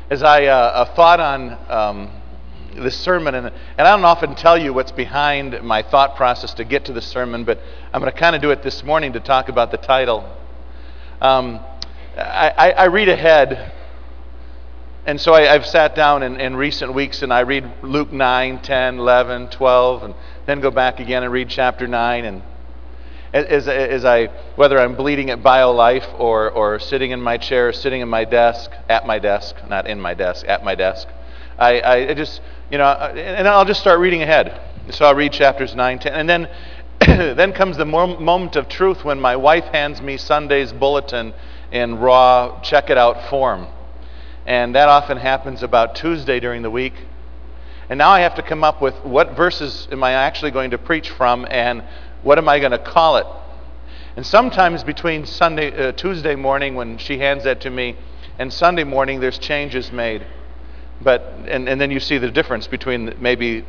As I thought on this sermon, and I don't often tell you what's behind my thought process to get to the sermon, but I'm going to kind of do it this morning to talk about the title. I read ahead, and so I've sat down in recent weeks and I read Luke 9, 10, 11, 12, and then go back again and read chapter 9. And whether I'm bleeding at BioLife or sitting in my chair, sitting in my desk, at my desk, not in my desk, at my desk, I just, and I'll just start reading ahead. So I'll read chapters 9, 10, and then then comes the moment of truth when my wife hands me Sunday's bulletin in raw, check-it-out form. And that often happens about Tuesday during the week. And now I have to come up with what verses am I actually going to preach from, and what am I going to call it? And sometimes between Tuesday morning when she hands that to me and Sunday morning, there's changes made. And then you see the difference between maybe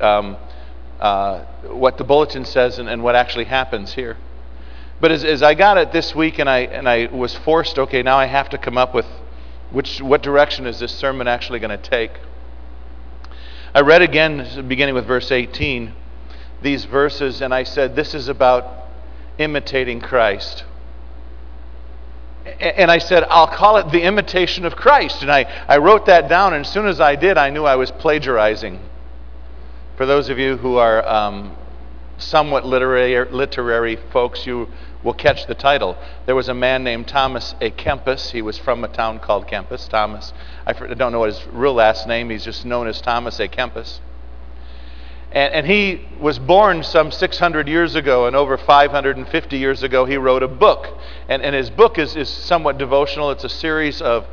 what the bulletin says and what actually happens here. But as I got it this week and I was forced, okay, now I have to come up with what direction is this sermon actually going to take. I read again, beginning with verse 18, these verses, and I said, this is about imitating Christ. And I said, I'll call it the imitation of Christ. And I wrote that down, and as soon as I did, I knew I was plagiarizing. For those of you who are somewhat literary folks, you will catch the title. There was a man named Thomas A. Kempis. He was from a town called Kempis. Thomas, I don't know what his real last name. He's just known as Thomas A. Kempis. And he was born some 600 years ago, and over 550 years ago he wrote a book. And his book is somewhat devotional. It's a series of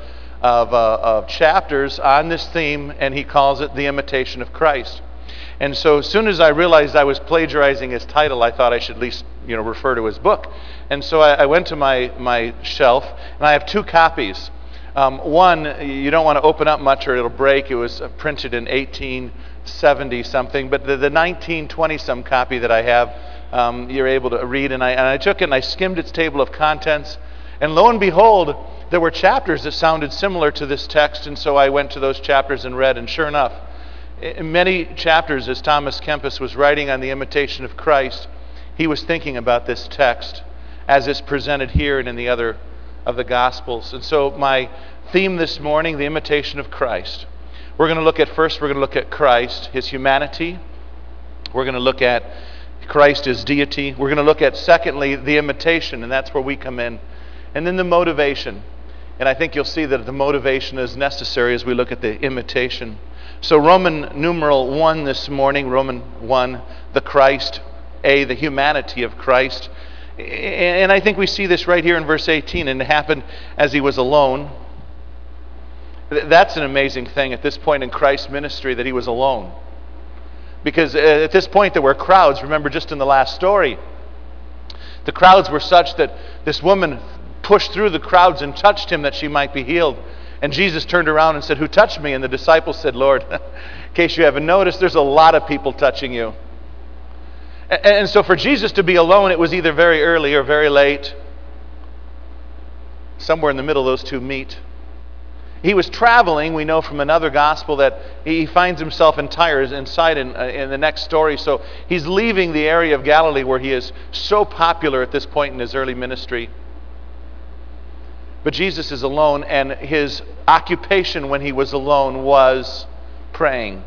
chapters on this theme, and he calls it The Imitation of Christ. And so as soon as I realized I was plagiarizing his title, I thought I should at least refer to his book. And so I went to my shelf, and I have two copies. One, you don't want to open up much or it'll break. It was printed in 1870-something. But the 1920-some copy that I have, you're able to read. And I took it and I skimmed its table of contents. And lo and behold, there were chapters that sounded similar to this text. And so I went to those chapters and read. And sure enough, in many chapters, as Thomas Kempis was writing on the imitation of Christ, he was thinking about this text as it's presented here and in the other of the Gospels. And so my theme this morning, the imitation of Christ. We're going to look at Christ, his humanity. We're going to look at Christ, his deity. We're going to look at, secondly, the imitation, and that's where we come in. And then the motivation. And I think you'll see that the motivation is necessary as we look at the imitation. So Roman numeral 1 this morning, Roman 1, the Christ, the humanity of Christ. And I think we see this right here in verse 18, and it happened as he was alone. That's an amazing thing at this point in Christ's ministry, that he was alone. Because at this point there were crowds. Remember, just in the last story, the crowds were such that this woman pushed through the crowds and touched him that she might be healed. And Jesus turned around and said, "Who touched me?" And the disciples said, "Lord, in case you haven't noticed, there's a lot of people touching you." And so for Jesus to be alone, it was either very early or very late. Somewhere in the middle, those two meet. He was traveling. We know from another gospel that he finds himself in Tyre inside in the next story. So he's leaving the area of Galilee where he is so popular at this point in his early ministry. But Jesus is alone, and his occupation when he was alone was praying.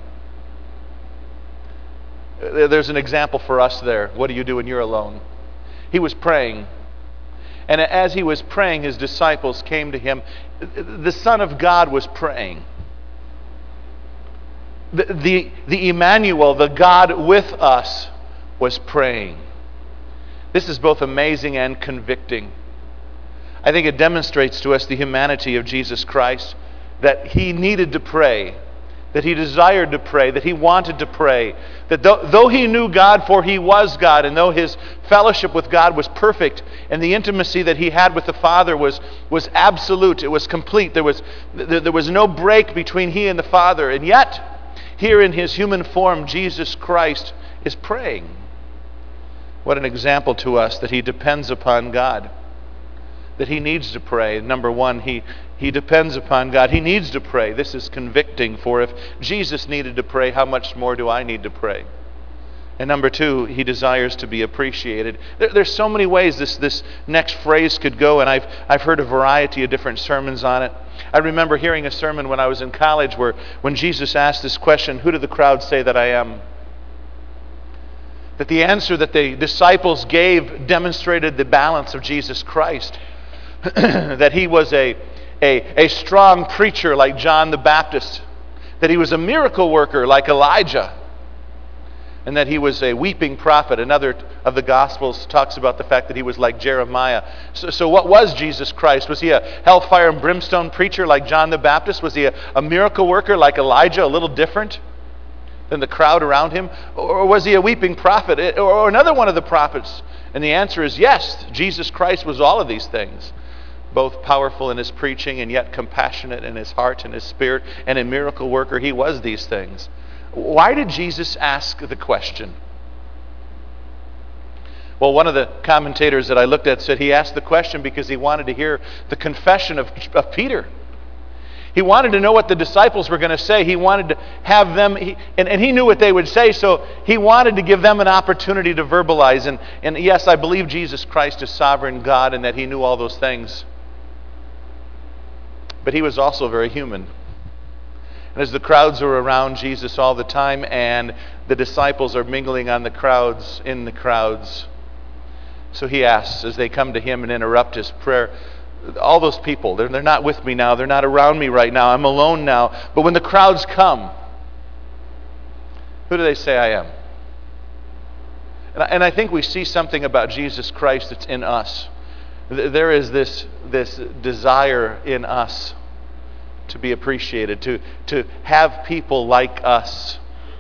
There's an example for us there. What do you do when you're alone? He was praying. And as he was praying, his disciples came to him. The Son of God was praying. The Emmanuel, the God with us, was praying. This is both amazing and convicting. I think it demonstrates to us the humanity of Jesus Christ, that he needed to pray, that he desired to pray, that he wanted to pray, that though he knew God, for he was God, and though his fellowship with God was perfect, and the intimacy that he had with the Father was absolute, it was complete, there was no break between he and the Father, and yet, here in his human form, Jesus Christ is praying. What an example to us that he depends upon God, that he needs to pray. Number one, he He depends upon God. He needs to pray. This is convicting, for if Jesus needed to pray, how much more do I need to pray? And number two, he desires to be appreciated. There's so many ways this next phrase could go, and I've heard a variety of different sermons on it. I remember hearing a sermon when I was in college where when Jesus asked this question, who do the crowd say that I am? That the answer that the disciples gave demonstrated the balance of Jesus Christ. That he was a strong preacher like John the Baptist. That he was a miracle worker like Elijah. And that he was a weeping prophet. Another of the Gospels talks about the fact that he was like Jeremiah. So what was Jesus Christ? Was he a hellfire and brimstone preacher like John the Baptist? Was he a miracle worker like Elijah, a little different than the crowd around him? Or was he a weeping prophet? Or another one of the prophets? And the answer is yes, Jesus Christ was all of these things. Both powerful in his preaching and yet compassionate in his heart and his spirit, and a miracle worker. He was these things. Why did Jesus ask the question? Well, one of the commentators that I looked at said he asked the question because he wanted to hear the confession of Peter. He wanted to know what the disciples were going to say. He wanted to have them, and he knew what they would say, so he wanted to give them an opportunity to verbalize. And yes, I believe Jesus Christ is sovereign God and that he knew all those things. But he was also very human. And as the crowds are around Jesus all the time and the disciples are mingling in the crowds, so he asks as they come to him and interrupt his prayer, all those people, they're not with me now, they're not around me right now, I'm alone now, but when the crowds come, who do they say I am? And I think we see something about Jesus Christ that's in us. There is this desire in us to be appreciated, to have people like us.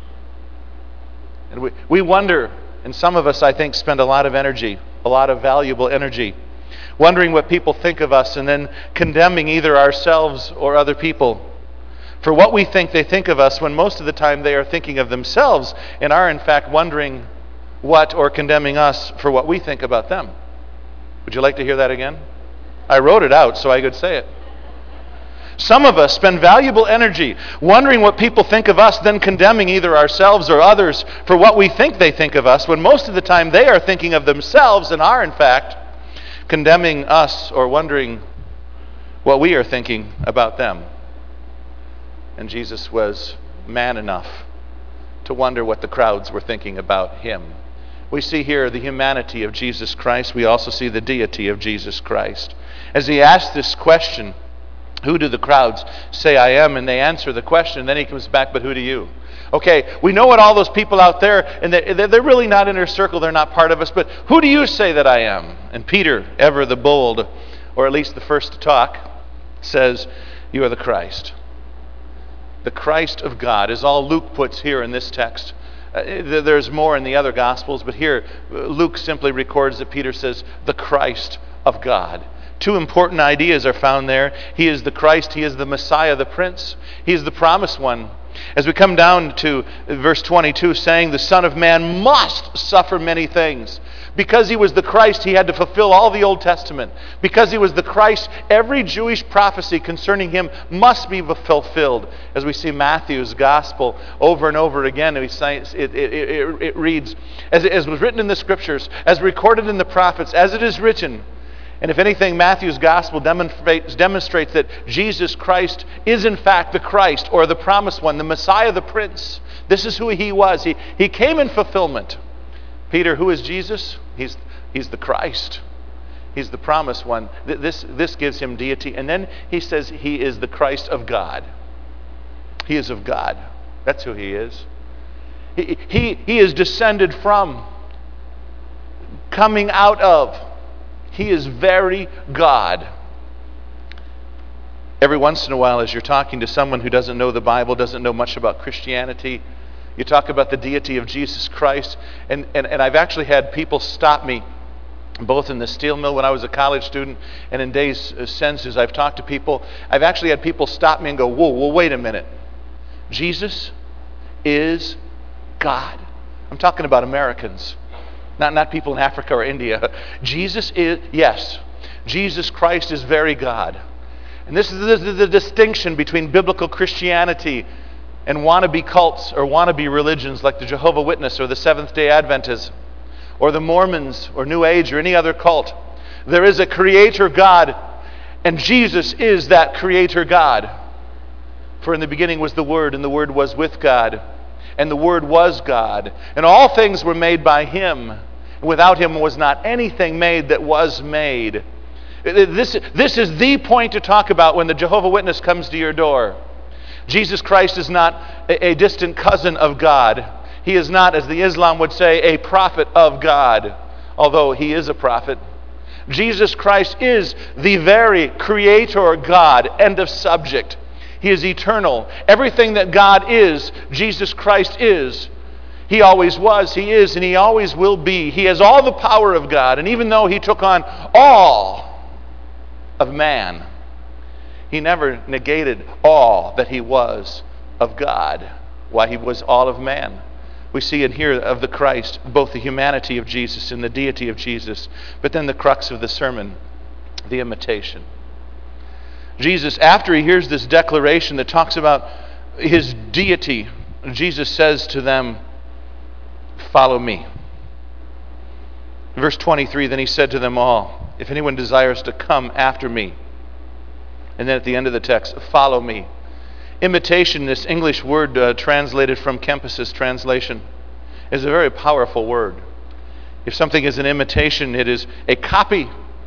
And we wonder, and some of us, I think, spend a lot of energy, a lot of valuable energy, wondering what people think of us and then condemning either ourselves or other people for what we think they think of us, when most of the time they are thinking of themselves and are in fact wondering what or condemning us for what we think about them. Would you like to hear that again? I wrote it out so I could say it. Some of us spend valuable energy wondering what people think of us, then condemning either ourselves or others for what we think they think of us, when most of the time they are thinking of themselves and are, in fact, condemning us or wondering what we are thinking about them. And Jesus was man enough to wonder what the crowds were thinking about him. We see here the humanity of Jesus Christ. We also see the deity of Jesus Christ. As he asked this question, who do the crowds say I am? And they answer the question. Then he comes back, but who do you? Okay, we know what all those people out there, and they're really not in our circle. They're not part of us. But who do you say that I am? And Peter, ever the bold, or at least the first to talk, says, you are the Christ. The Christ of God is all Luke puts here in this text. There's more in the other Gospels, but here Luke simply records that Peter says, the Christ of God. Two important ideas are found there. He is the Christ. He is the Messiah, the Prince. He is the promised one. As we come down to verse 22, saying the Son of Man must suffer many things. Because he was the Christ, he had to fulfill all the Old Testament. Because he was the Christ, every Jewish prophecy concerning him must be fulfilled. As we see Matthew's Gospel over and over again, it reads, as was written in the Scriptures, as recorded in the prophets, as it is written. And if anything, Matthew's Gospel demonstrates that Jesus Christ is in fact the Christ, or the promised one, the Messiah, the Prince. This is who he was. He came in fulfillment. Peter, who is Jesus? He's the Christ. He's the promised one. This gives him deity. And then he says he is the Christ of God. He is of God. That's who he is. He is descended from, coming out of. He is very God. Every once in a while, as you're talking to someone who doesn't know the Bible, doesn't know much about Christianity, you talk about the deity of Jesus Christ, and I've actually had people stop me, both in the steel mill when I was a college student and in days since as I've talked to people. I've actually had people stop me and go, whoa, wait a minute. Jesus is God. I'm talking about Americans. Not people in Africa or India. Jesus Christ is very God. And this is the distinction between biblical Christianity and wannabe cults or wannabe religions like the Jehovah's Witness or the Seventh-day Adventists or the Mormons or New Age or any other cult. There is a creator God, and Jesus is that creator God. For in the beginning was the Word, and the Word was with God, and the Word was God. And all things were made by Him. And without Him was not anything made that was made. This is the point to talk about when the Jehovah's Witness comes to your door. Jesus Christ is not a distant cousin of God. He is not, as the Islam would say, a prophet of God, although He is a prophet. Jesus Christ is the very creator God, end of subject. He is eternal. Everything that God is, Jesus Christ is. He always was, He is, and He always will be. He has all the power of God, and even though He took on all of man, He never negated all that He was of God. Why? He was all of man. We see and hear of the Christ, both the humanity of Jesus and the deity of Jesus, but then the crux of the sermon, the imitation. Jesus, after He hears this declaration that talks about His deity, Jesus says to them, "Follow me." Verse 23, then He said to them all, "If anyone desires to come after me," and then at the end of the text, "follow me." Imitation, this English word translated from Kempis' translation, is a very powerful word. If something is an imitation, it is a copy.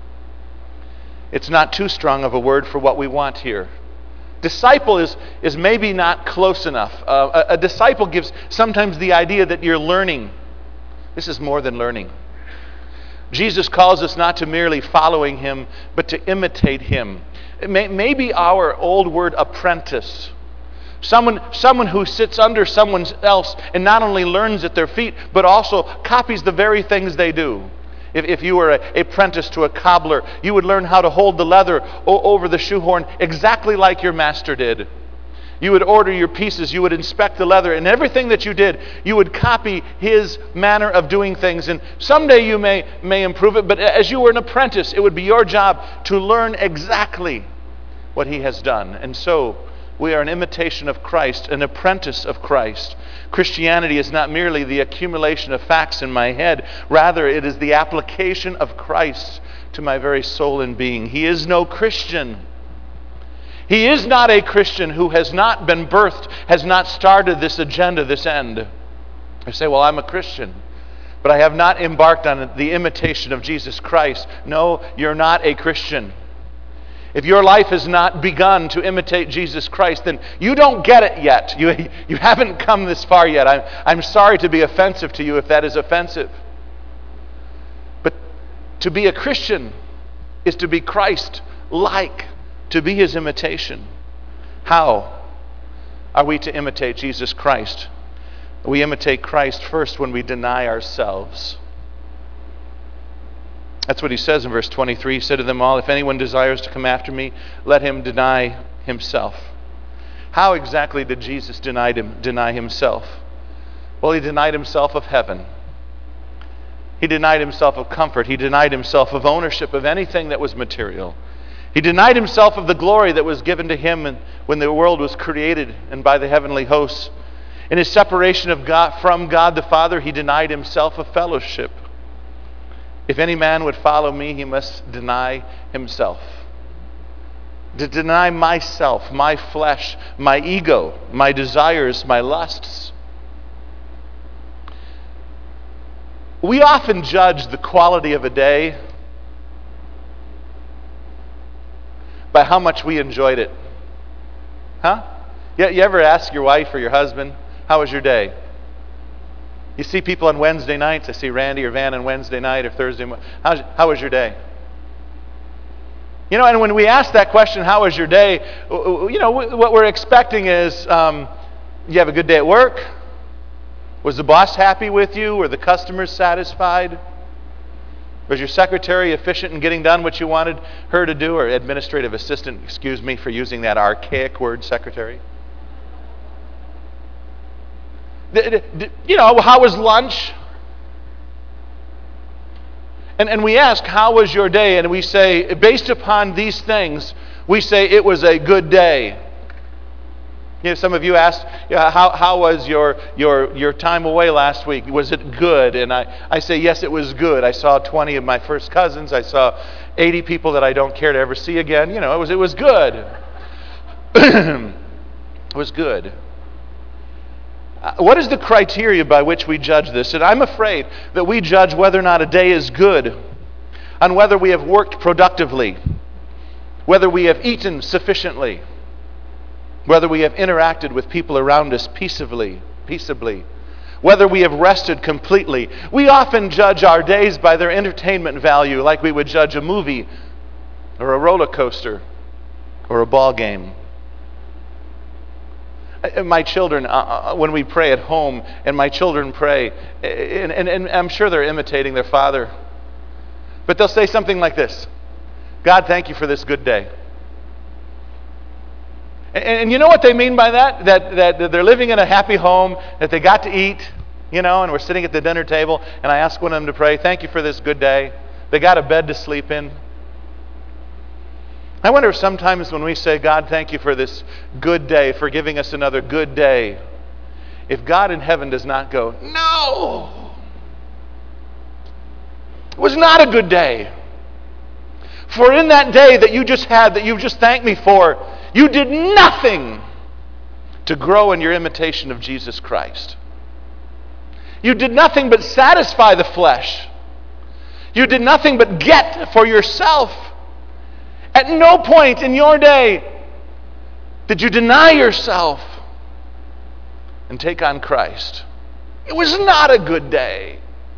It's not too strong of a word for what we want here. Disciple is maybe not close enough. A disciple gives sometimes the idea that you're learning. This is more than learning. Jesus calls us not to merely following Him, but to imitate Him. Maybe our old word apprentice. Someone who sits under someone else and not only learns at their feet, but also copies the very things they do. If you were an apprentice to a cobbler, you would learn how to hold the leather over the shoehorn exactly like your master did. You would order your pieces, you would inspect the leather, and everything that you did, you would copy his manner of doing things. And someday you may improve it, but as you were an apprentice, it would be your job to learn exactly what he has done. And so, we are an imitation of Christ, an apprentice of Christ. Christianity is not merely the accumulation of facts in my head. Rather, it is the application of Christ to my very soul and being. He is no Christian. He is not a Christian who has not been birthed, has not started this agenda, this end. I say, well, I'm a Christian, but I have not embarked on the imitation of Jesus Christ. No, you're not a Christian. If your life has not begun to imitate Jesus Christ, then you don't get it yet. You haven't come this far yet. I'm sorry to be offensive to you if that is offensive. But to be a Christian is to be Christ-like, to be His imitation. How are we to imitate Jesus Christ? We imitate Christ first when we deny ourselves. That's what He says in verse 23. He said to them all, if anyone desires to come after me, let him deny himself. How exactly did Jesus deny Himself? Well, He denied Himself of heaven. He denied Himself of comfort. He denied Himself of ownership of anything that was material. He denied Himself of the glory that was given to Him when the world was created and by the heavenly hosts. In His separation of God, from God the Father, He denied Himself of fellowship. If any man would follow me, he must deny himself. To deny myself, my flesh, my ego, my desires, my lusts. We often judge the quality of a day by how much we enjoyed it. Huh? You ever ask your wife or your husband, how was your day? You see people on Wednesday nights. I see Randy or Van on Wednesday night or Thursday. How was your day? You know, and when we ask that question, how was your day? You know, what we're expecting is, you have a good day at work? Was the boss happy with you? Were the customers satisfied? Was your secretary efficient in getting done what you wanted her to do? Or administrative assistant, excuse me for using that archaic word, secretary. You know, how was lunch? And we ask, how was your day? And we say, based upon these things, We say, it was a good day. Some of you asked, how was your time away last week? Was it good? And I say, yes, it was good. I saw 20 of my first cousins. I saw 80 people that I don't care to ever see again. It was good. It was good. What is the criteria by which we judge this? And I'm afraid that we judge whether or not a day is good on whether we have worked productively, whether we have eaten sufficiently, whether we have interacted with people around us peaceably, whether we have rested completely. We often judge our days by their entertainment value, like we would judge a movie or a roller coaster or a ball game. My children, when we pray at home, and my children pray, and I'm sure they're imitating their father, but they'll say something like this: God, thank you for this good day. And you know what they mean by that? That they're living in a happy home, that they got to eat, and we're sitting at the dinner table, and I ask one of them to pray, thank you for this good day. They got a bed to sleep in. I wonder if sometimes when we say, God, thank you for this good day, for giving us another good day, if God in heaven does not go, no, it was not a good day. For in that day that you just had, that you've just thanked me for, you did nothing to grow in your imitation of Jesus Christ. You did nothing but satisfy the flesh. You did nothing but get for yourself. At no point in your day did you deny yourself and take on Christ. It was not a good day.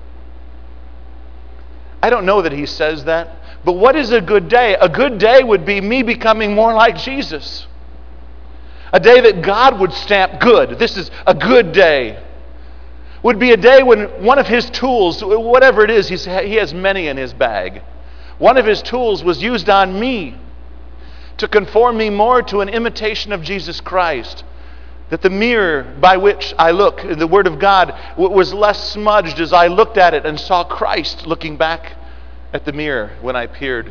I don't know that he says that, but what is a good day? A good day would be me becoming more like Jesus. A day that God would stamp good. This is a good day. Would be a day when one of his tools, whatever it is, he has many in his bag. One of his tools was used on me to conform me more to an imitation of Jesus Christ. That the mirror by which I look, the Word of God, was less smudged as I looked at it and saw Christ looking back at the mirror when I peered.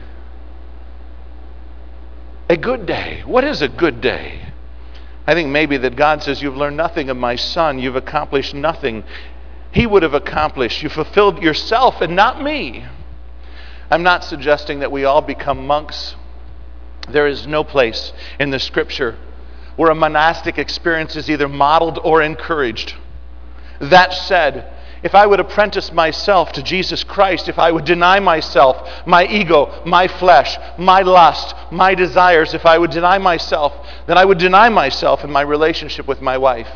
A good day. What is a good day? I think maybe that God says, you've learned nothing of my Son. You've accomplished nothing he would have accomplished. You fulfilled yourself and not me. I'm not suggesting that we all become monks. There is no place in the Scripture where a monastic experience is either modeled or encouraged. That said, if I would apprentice myself to Jesus Christ, if I would deny myself, my ego, my flesh, my lust, my desires, if I would deny myself, then I would deny myself in my relationship with my wife.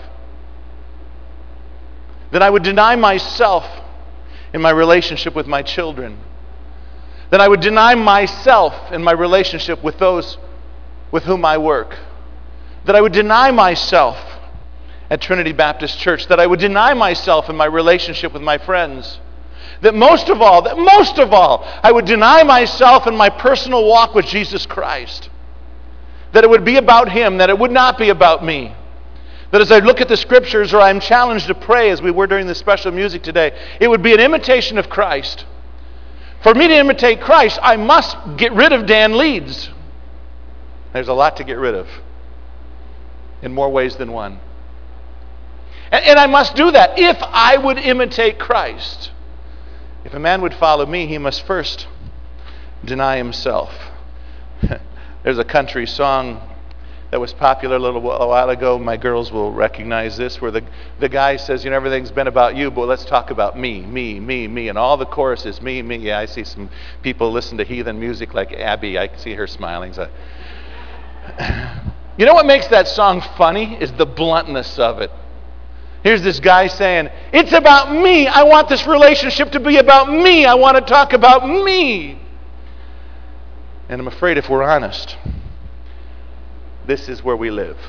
Then I would deny myself in my relationship with my children. Then I would deny myself in my relationship with those with whom I work. That I would deny myself at Trinity Baptist Church. That I would deny myself in my relationship with my friends. That most of all, I would deny myself in my personal walk with Jesus Christ. That it would be about him, that it would not be about me. That as I look at the Scriptures, or I'm challenged to pray as we were during the special music today, it would be an imitation of Christ. For me to imitate Christ, I must get rid of Dan Leeds. There's a lot to get rid of, in more ways than one. And I must do that if I would imitate Christ. If a man would follow me, he must first deny himself. There's a country song that was popular a little while ago. My girls will recognize this, where the guy says, everything's been about you, but let's talk about me. And all the chorus is me. Yeah, I see some people listen to heathen music like Abby. I can see her smiling. So. You know what makes that song funny is the bluntness of it. Here's this guy saying, it's about me. I want this relationship to be about me. I want to talk about me. And I'm afraid if we're honest, this is where we live.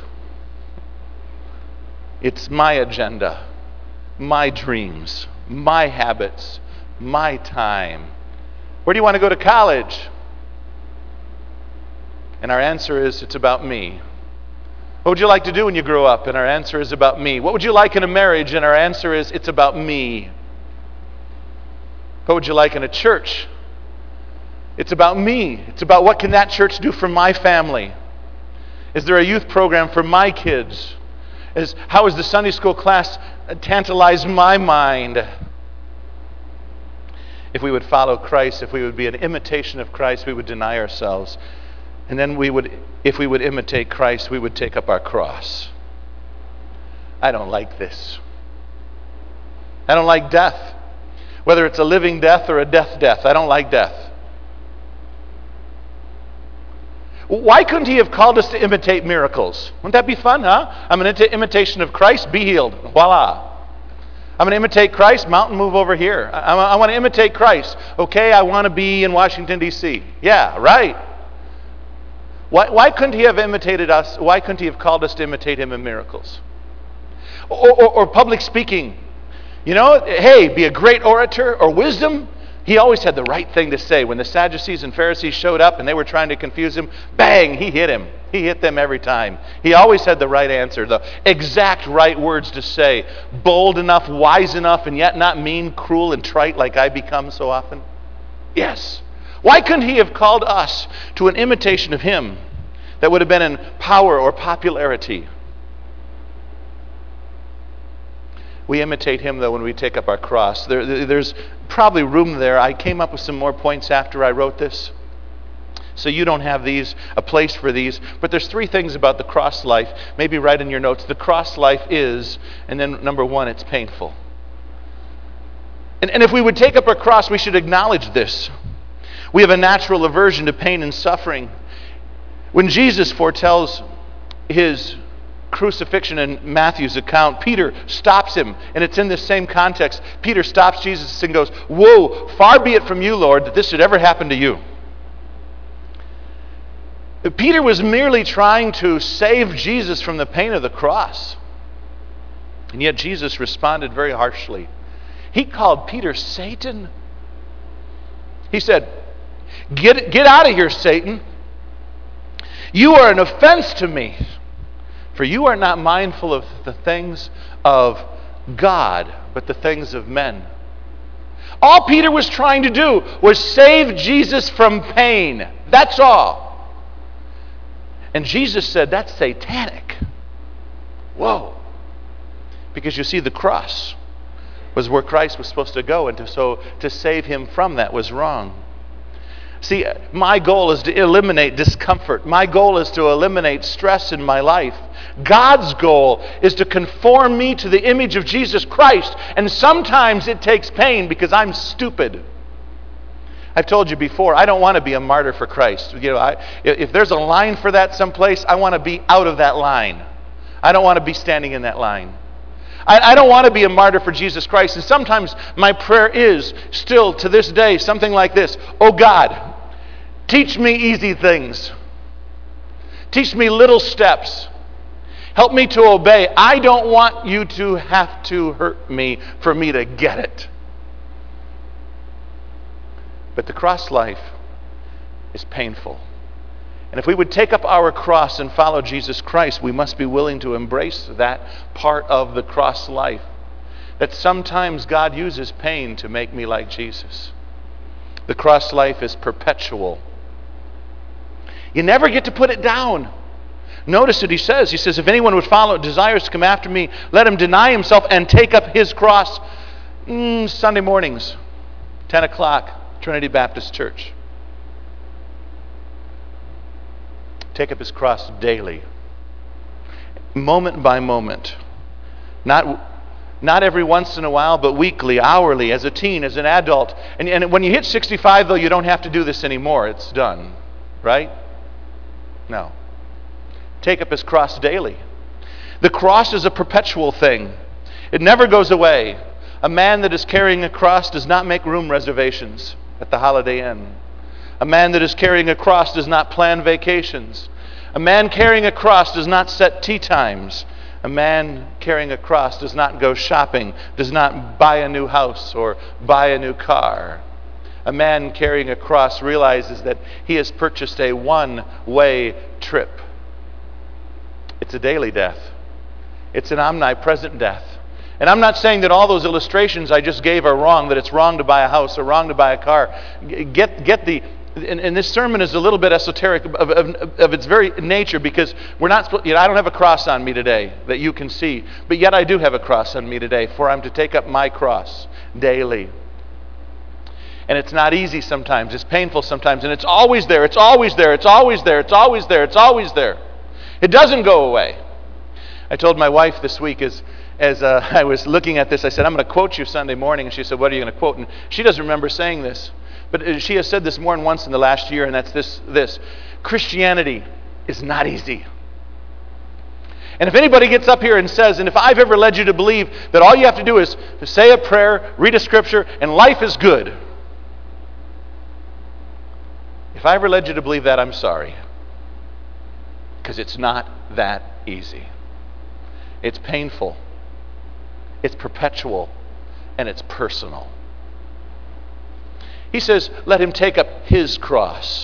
It's my agenda, my dreams, my habits, my time. Where do you want to go to college? And our answer is, it's about me. What would you like to do when you grow up? And our answer is about me. What would you like in a marriage? And our answer is, it's about me. What would you like in a church? It's about me. It's about what can that church do for my family? Is there a youth program for my kids? How has the Sunday school class tantalized my mind? If we would follow Christ, if we would be an imitation of Christ, we would deny ourselves. And then if we would imitate Christ, we would take up our cross. I don't like this. I don't like death. Whether it's a living death or a death, I don't like death. Why couldn't he have called us to imitate miracles? Wouldn't that be fun, huh? I'm an imitation of Christ, be healed. Voila. I'm going to imitate Christ, mountain move over here. I want to imitate Christ. Okay, I want to be in Washington, D.C. Yeah, right. Why couldn't he have imitated us? Why couldn't he have called us to imitate him in miracles? Or public speaking. You know, hey, be a great orator or wisdom. He always had the right thing to say. When the Sadducees and Pharisees showed up and they were trying to confuse him, bang, he hit him. He hit them every time. He always had the right answer, the exact right words to say. Bold enough, wise enough, and yet not mean, cruel, and trite like I become so often. Yes. Why couldn't he have called us to an imitation of him that would have been in power or popularity? We imitate him, though, when we take up our cross. There's probably room there. I came up with some more points after I wrote this. So you don't have a place for these. But there's 3 things about the cross life. Maybe write in your notes. The cross life is, and then number 1, it's painful. And if we would take up our cross, we should acknowledge this. We have a natural aversion to pain and suffering. When Jesus foretells his crucifixion in Matthew's account, Peter stops him, and it's in this same context. Peter stops Jesus and goes, "Whoa, far be it from you, Lord, that this should ever happen to you." Peter was merely trying to save Jesus from the pain of the cross. And yet Jesus responded very harshly. He called Peter Satan. He said, Get out of here, Satan. You are an offense to me. For you are not mindful of the things of God, but the things of men. All Peter was trying to do was save Jesus from pain. That's all. And Jesus said, that's satanic. Whoa. Because you see, the cross was where Christ was supposed to go, and to save him from that was wrong. See, my goal is to eliminate discomfort. My goal is to eliminate stress in my life. God's goal is to conform me to the image of Jesus Christ. And sometimes it takes pain because I'm stupid. I've told you before, I don't want to be a martyr for Christ. You know, if there's a line for that someplace, I want to be out of that line. I don't want to be standing in that line. I don't want to be a martyr for Jesus Christ. And sometimes my prayer is still to this day something like this. Oh God, teach me easy things. Teach me little steps. Help me to obey. I don't want you to have to hurt me for me to get it. But the cross life is painful. And if we would take up our cross and follow Jesus Christ, we must be willing to embrace that part of the cross life. That sometimes God uses pain to make me like Jesus. The cross life is perpetual. You never get to put it down. Notice what he says. He says, if anyone would desires to come after me, let him deny himself and take up his cross. Sunday mornings, 10 o'clock, Trinity Baptist Church. Take up his cross daily, moment by moment. Not every once in a while, but weekly, hourly, as a teen, as an adult. And when you hit 65, though, you don't have to do this anymore. It's done, right? No. Take up his cross daily. The cross is a perpetual thing. It never goes away. A man that is carrying a cross does not make room reservations at the Holiday Inn. A man that is carrying a cross does not plan vacations. A man carrying a cross does not set tea times. A man carrying a cross does not go shopping, does not buy a new house or buy a new car. A man carrying a cross realizes that he has purchased a one-way trip. It's a daily death. It's an omnipresent death. And I'm not saying that all those illustrations I just gave are wrong, that it's wrong to buy a house or wrong to buy a car. Get and this sermon is a little bit esoteric of its very nature, because we're not supposed, I don't have a cross on me today that you can see, but yet I do have a cross on me today, for I'm to take up my cross daily. And it's not easy sometimes, it's painful sometimes, and it's always there, it's always there, it's always there, it's always there, it's always there. It doesn't go away. I told my wife this week as I was looking at this, I said, I'm going to quote you Sunday morning, and she said, what are you going to quote? And she doesn't remember saying this. But she has said this more than once in the last year, and that's this. Christianity is not easy. And if anybody gets up here and says, and if I've ever led you to believe that all you have to do is say a prayer, read a scripture, and life is good, if I ever led you to believe that, I'm sorry. Because it's not that easy. It's painful. It's perpetual. And it's personal. He says, let him take up his cross.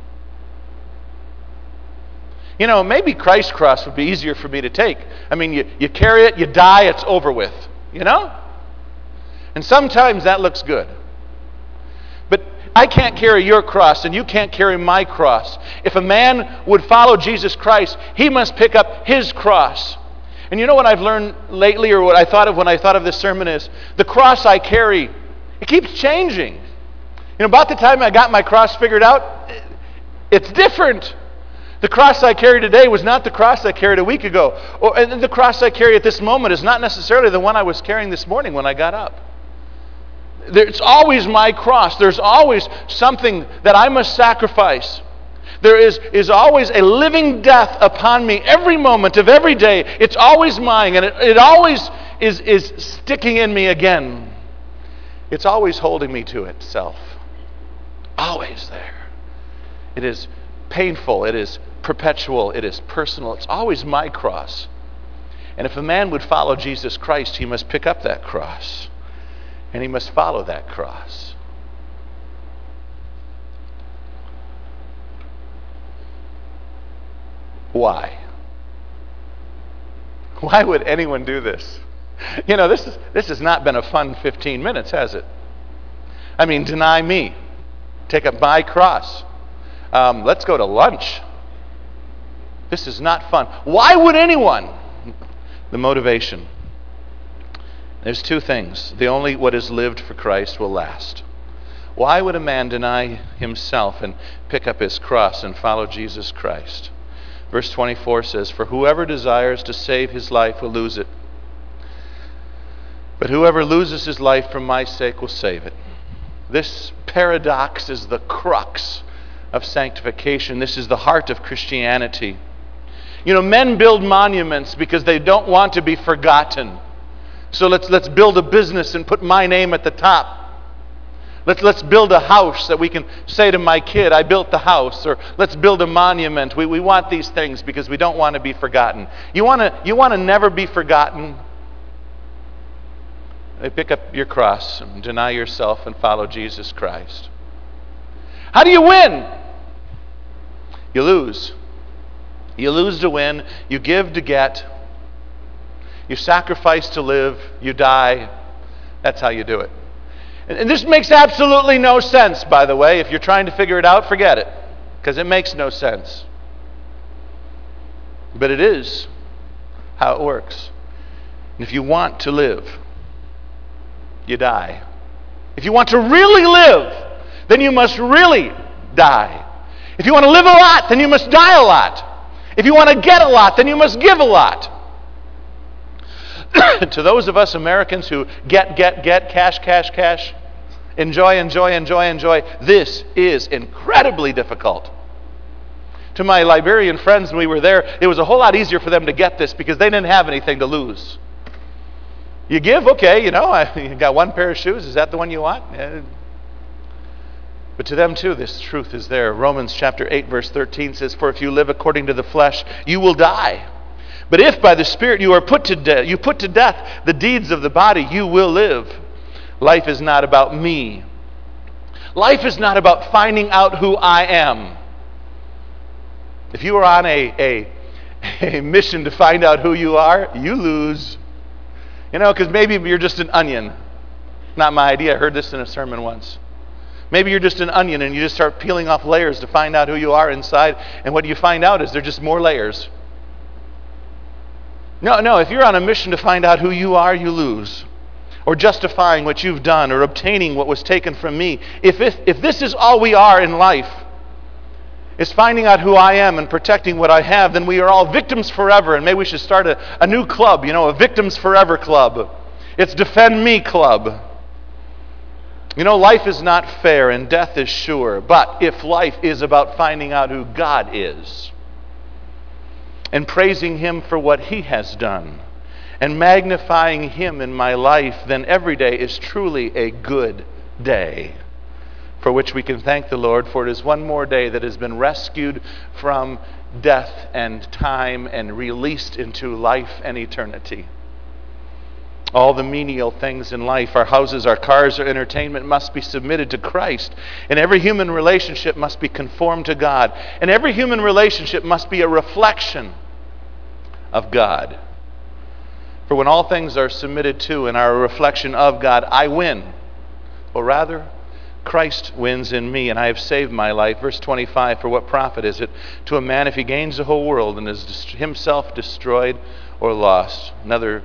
Maybe Christ's cross would be easier for me to take. I mean, you carry it, you die, it's over with. And sometimes that looks good. But I can't carry your cross, and you can't carry my cross. If a man would follow Jesus Christ, he must pick up his cross. And you know what I've learned lately, or what I thought of when I thought of this sermon is, the cross I carry, it keeps changing. About the time I got my cross figured out, it's different. The cross I carry today was not the cross I carried a week ago. And the cross I carry at this moment is not necessarily the one I was carrying this morning when I got up. It's always my cross. There's always something that I must sacrifice. There is always a living death upon me every moment of every day. It's always mine, and it always is sticking in me again. It's always holding me to itself. Always there. It is painful. It is perpetual. It is personal. It's always my cross. And if a man would follow Jesus Christ, he must pick up that cross. And he must follow that cross. Why? Why would anyone do this? This has not been a fun 15 minutes, has it? I mean, deny me. Take up my cross. Let's go to lunch. This is not fun. Why would anyone? The motivation. There's two things. Only what is lived for Christ will last. Why would a man deny himself and pick up his cross and follow Jesus Christ? Verse 24 says, for whoever desires to save his life will lose it. But whoever loses his life for my sake will save it. This paradox is the crux of sanctification. This is the heart of Christianity. Men build monuments because they don't want to be forgotten. So let's build a business and put my name at the top. Let's build a house that we can say to my kid, I built the house. Or let's build a monument. We want these things because we don't want to be forgotten. You want to never be forgotten? Pick up your cross and deny yourself and follow Jesus Christ. How do you win? You lose. You lose to win. You give to get. You sacrifice to live. You die. That's how you do it. And this makes absolutely no sense, by the way. If you're trying to figure it out, forget it. Because it makes no sense. But it is how it works. And if you want to live, you die. If you want to really live, then you must really die. If you want to live a lot, then you must die a lot. If you want to get a lot, then you must give a lot. To those of us Americans who get, cash, enjoy, this is incredibly difficult. To my Liberian friends when we were there, it was a whole lot easier for them to get this because they didn't have anything to lose. You give, okay, you got one pair of shoes, is that the one you want? Yeah. But to them too, this truth is there. Romans chapter 8, verse 13 says, for if you live according to the flesh, you will die. But if by the Spirit you put to death the deeds of the body, you will live. Life is not about me. Life is not about finding out who I am. If you are on a mission to find out who you are, you lose. Because maybe you're just an onion. Not my idea. I heard this in a sermon once. Maybe you're just an onion and you just start peeling off layers to find out who you are inside, and what you find out is there's just more layers. No, if you're on a mission to find out who you are, you lose. Or justifying what you've done, or obtaining what was taken from me. If this is all we are in life, is finding out who I am and protecting what I have, then we are all victims forever, and maybe we should start a new club, a Victims Forever Club. It's Defend Me Club. Life is not fair and death is sure, but if life is about finding out who God is and praising Him for what He has done and magnifying Him in my life, then every day is truly a good day, for which we can thank the Lord, for it is one more day that has been rescued from death and time and released into life and eternity. All the menial things in life, our houses, our cars, our entertainment, must be submitted to Christ. And every human relationship must be conformed to God. And every human relationship must be a reflection of God. For when all things are submitted to and are a reflection of God, I win. Or rather, Christ wins in me, and I have saved my life. Verse 25, for what profit is it to a man if he gains the whole world and is himself destroyed or lost? Another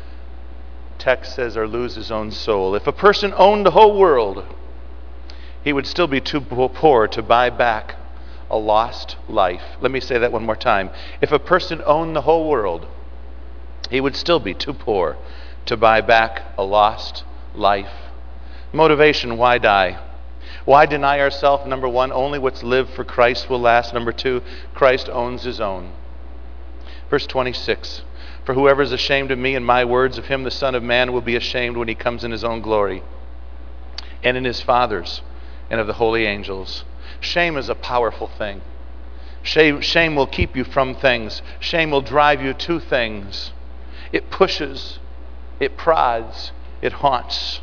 text says, or lose his own soul. If a person owned the whole world, he would still be too poor to buy back a lost life. Let me say that one more time. If a person owned the whole world, he would still be too poor to buy back a lost life. Motivation, why die? Why deny ourselves? Number one, only what's lived for Christ will last. Number two, Christ owns His own. Verse 26, for whoever is ashamed of me and my words, of him the Son of Man will be ashamed when He comes in His own glory and in His Father's and of the holy angels. Shame is a powerful thing. Shame will keep you from things. Shame will drive you to things. It pushes, it prods, it haunts.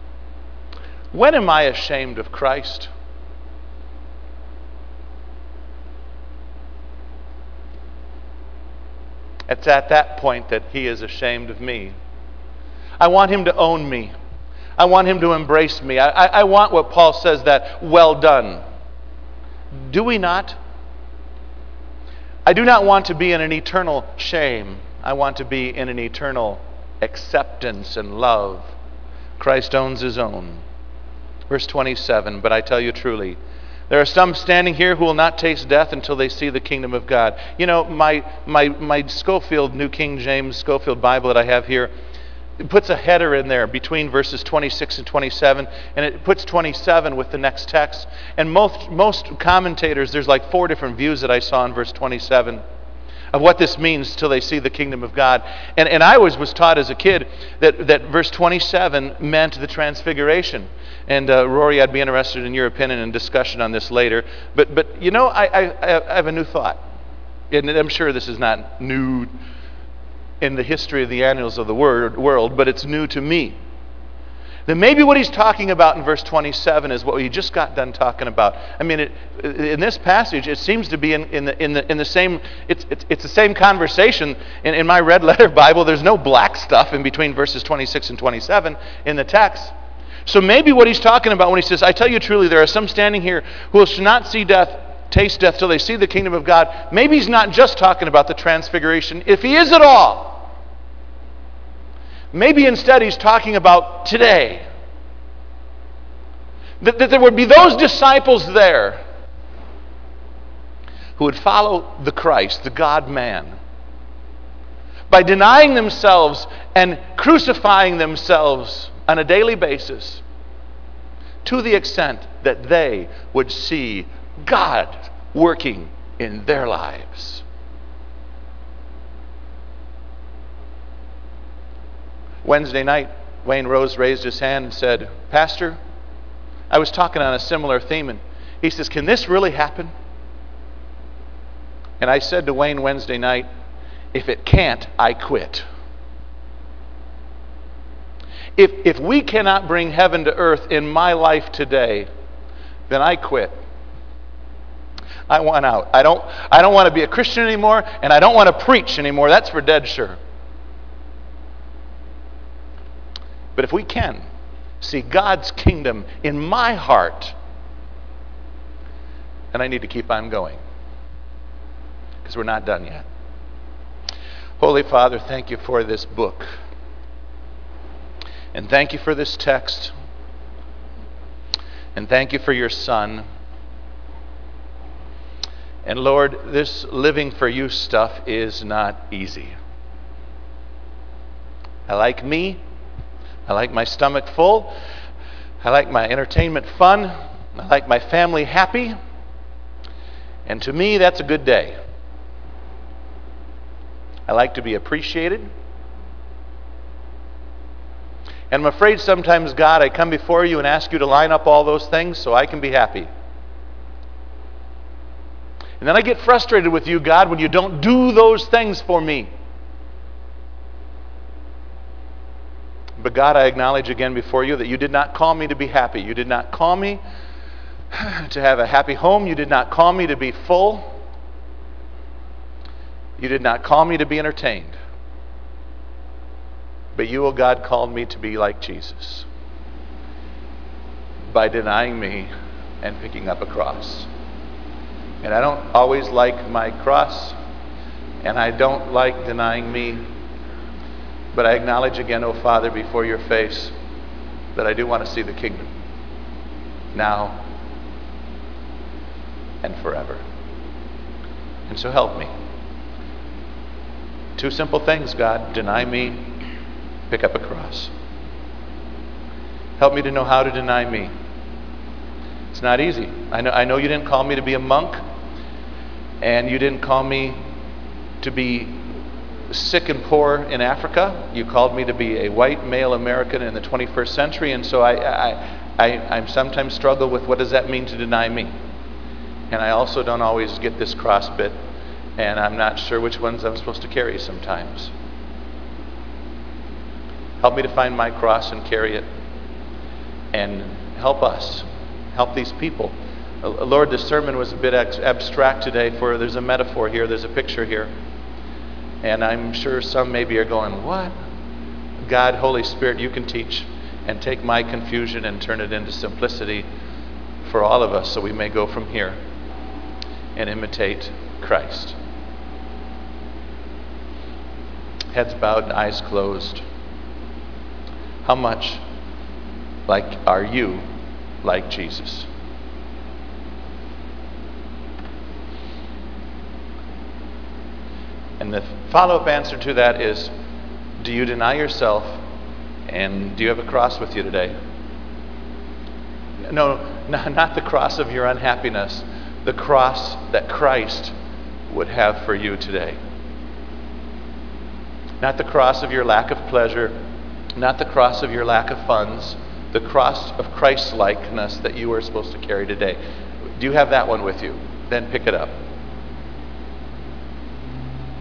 When am I ashamed of Christ? It's at that point that He is ashamed of me. I want Him to own me. I want Him to embrace me. I want what Paul says, that well done. Do we not? I do not want to be in an eternal shame. I want to be in an eternal acceptance and love. Christ owns His own. Verse 27, but I tell you truly, there are some standing here who will not taste death until they see the kingdom of God. My Scofield, New King James Scofield Bible that I have here, it puts a header in there between verses 26 and 27, and it puts 27 with the next text. And most commentators, there's like 4 different views that I saw in verse 27 of what this means till they see the kingdom of God. And I always was taught as a kid that verse 27 meant the transfiguration. And Rory, I'd be interested in your opinion and discussion on this later. But I have a new thought. And I'm sure this is not new in the history of the annals of the world, but it's new to me. Then maybe what he's talking about in verse 27 is what we just got done talking about. I mean, in this passage, it seems to be in the same. It's the same conversation. In my red letter Bible, there's no black stuff in between verses 26 and 27 in the text. So maybe what he's talking about when he says, "I tell you truly, there are some standing here who shall not see death, taste death, till they see the kingdom of God." Maybe he's not just talking about the transfiguration, if he is at all. Maybe instead he's talking about today. That there would be those disciples there who would follow the Christ, the God-man, by denying themselves and crucifying themselves on a daily basis, to the extent that they would see God working in their lives. Wednesday night, Wayne Rose raised his hand and said, "Pastor, I was talking on a similar theme," and he says, "Can this really happen?" And I said to Wayne Wednesday night, "If it can't, I quit." If we cannot bring heaven to earth in my life today, then I quit. I want out. I don't want to be a Christian anymore, and I don't want to preach anymore. That's for dead sure. But if we can see God's kingdom in my heart And I need to keep on going, because we're not done yet. Holy Father, thank you for this book. And thank you for this text. And thank you for your Son. And Lord, this living for you stuff is not easy. I like me. I like my stomach full. I like my entertainment fun. I like my family happy. And to me, that's a good day. I like to be appreciated. And I'm afraid sometimes, God, I come before you and ask you to line up all those things so I can be happy. And then I get frustrated with you, God, when you don't do those things for me. But God, I acknowledge again before you that you did not call me to be happy. You did not call me to have a happy home. You did not call me to be full. You did not call me to be entertained. But you, O God, called me to be like Jesus by denying me and picking up a cross. And I don't always like my cross, and I don't like denying me, but I acknowledge again, O Father, before your face, that I do want to see the kingdom now and forever. And so help me. Two simple things, God. Deny me, pick up a cross. Help me to know how to deny me. It's not easy. I know you didn't call me to be a monk, and you didn't call me to be sick and poor in Africa. You called me to be a white male American in the 21st century, and so I sometimes struggle with what does that mean to deny me. And I also don't always get this cross bit, and I'm not sure which ones I'm supposed to carry sometimes. Help me to find my cross and carry it, and help us, help these people. Lord, this sermon was a bit abstract today, for there's a metaphor here, there's a picture here. And I'm sure some maybe are going, what? God, Holy Spirit, you can teach and take my confusion and turn it into simplicity for all of us, so we may go from here and imitate Christ. Heads bowed and eyes closed. How much are you like Jesus? And the follow-up answer to that is, do you deny yourself, and do you have a cross with you today? No, not the cross of your unhappiness, the cross that Christ would have for you today. Not the cross of your lack of pleasure, not the cross of your lack of funds, the cross of Christ-likeness that you are supposed to carry today. Do you have that one with you? Then pick it up.